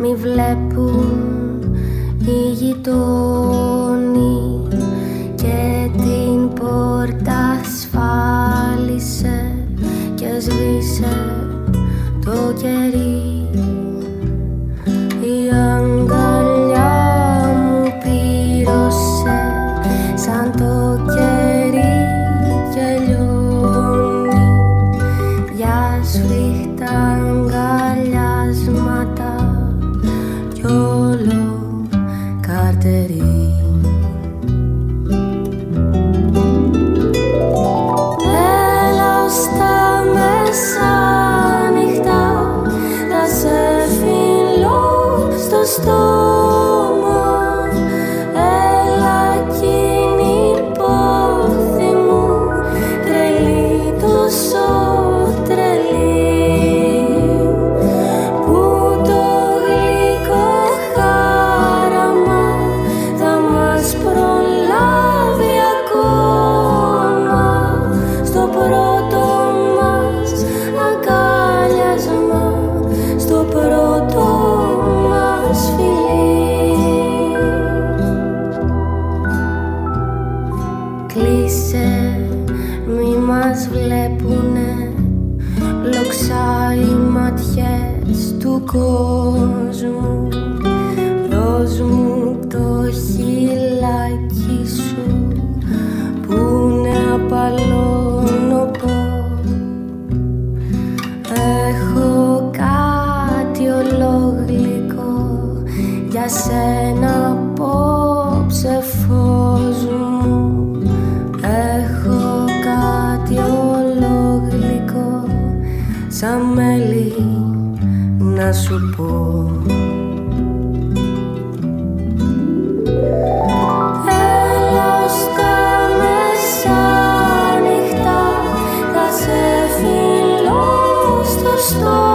μη βλέπουν οι γειτόνοι και την πόρτα ασφάλισε και σβήσε το κερί. Η αγκαλιά μου πύρωσε σαν το κερί και λιώνει για σφιχτά αγκαλιάσματα κι όλο καρτερί. Έλα στα μεσάνυχτα, θα σε φιλώ στο στόμα. Έλα εκείνη πόθη μου, τρελή, τόσο τρελή, που το γλυκό χάραμα θα μας προλάβει ακόμα στο πρώτο μας αγκάλιασμα, στο πρώτο μας φιλί. Κλείσε, μη μας βλέπουνε λοξά οι ματιές του κόσμου. Δώσ' μου το χειλάκι σου που είναι απαλώνοπο. Έχω κάτι ολόγλυκο για σένα απόψε, φως μου. Έχω κάτι ολόγλυκο σαν μέλι να σου πω. Έλα στα μεσάνυχτα, θα σε φιλώ στο στόμα.